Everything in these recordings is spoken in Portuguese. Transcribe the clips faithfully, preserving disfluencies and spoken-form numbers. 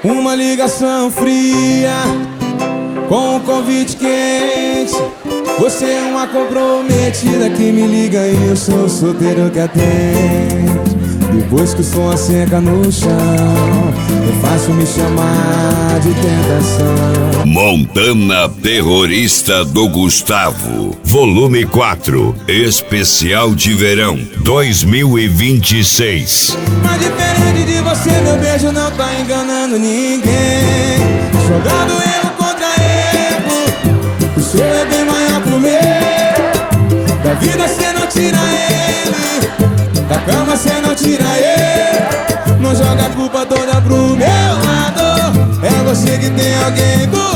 Uma ligação fria com um convite quente. Você é uma comprometida que me liga e eu sou o solteiro que atende. Depois que o som seca no chão, é fácil me chamar de tentação. Montana Terrorista do Gustavo, volume quatro, especial de verão dois mil e vinte e seis. Mas diferente de você, meu beijo não tá enganando ninguém. Jogando erro contra erro, o seu é bem maior pro meu. Da vida cê não tira ele, da cama cê não tira ele. Não joga a culpa toda pro meu lado, é você que tem alguém do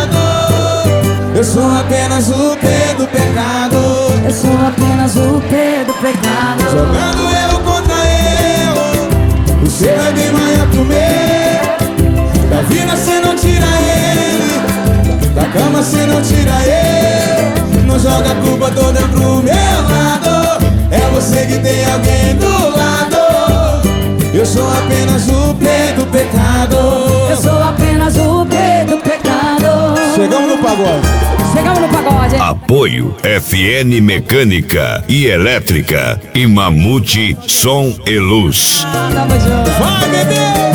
lado. Eu sou apenas o P do pecado, eu sou apenas o P do pecado. Jogando erro contra erro, o seu é bem maior pro meu. Da vida cê não tira ele, da cama cê não tira ele. Não joga a culpa toda pro meu lado, é você que tem alguém do lado. Eu sou apenas o P do pecado, eu sou apenas o P do pecado. Chegamos no pagode. Chegamos no pagode. Apoio F N Mecânica e Elétrica e Mamute Som e Luz. Vai, bebê!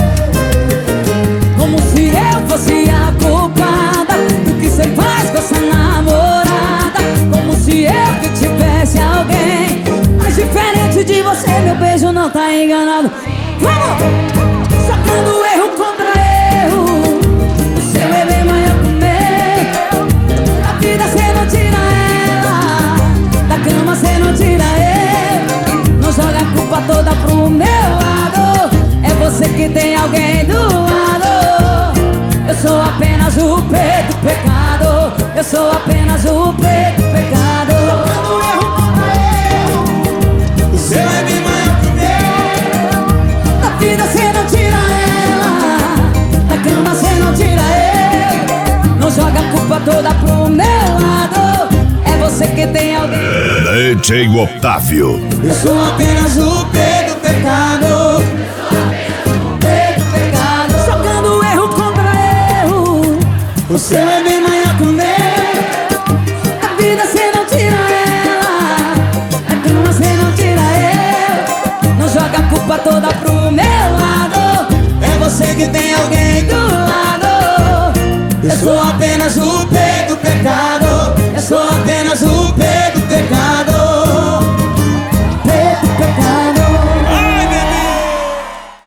Como se eu fosse a culpada do que cê faz com essa namorada. Como se eu que tivesse alguém. Mas diferente de você, meu beijo não tá enganado. Vamos! Sacando erro contra erro, o seu é bem maior que o meu. Da vida cê não tira ela, da cama cê não tira ele. Não joga a culpa toda pro meu lado, é você que tem alguém do lado. Eu sou apenas o P do pecado, eu sou apenas o P do pecado. Sacando erro contra erro, o seu é bem maior que o meu. Da vida cê não tira ela, da cama cê não tira ele. Não joga a culpa toda pro meu lado, é você que tem alguém. D J Otávio. Eu sou apenas o P do pecado, P do pecado. Jogando erro contra erro, o seu é bem maior que o meu. da vida cê não tira ela, da cama cê não tira ele. Não joga a culpa toda pro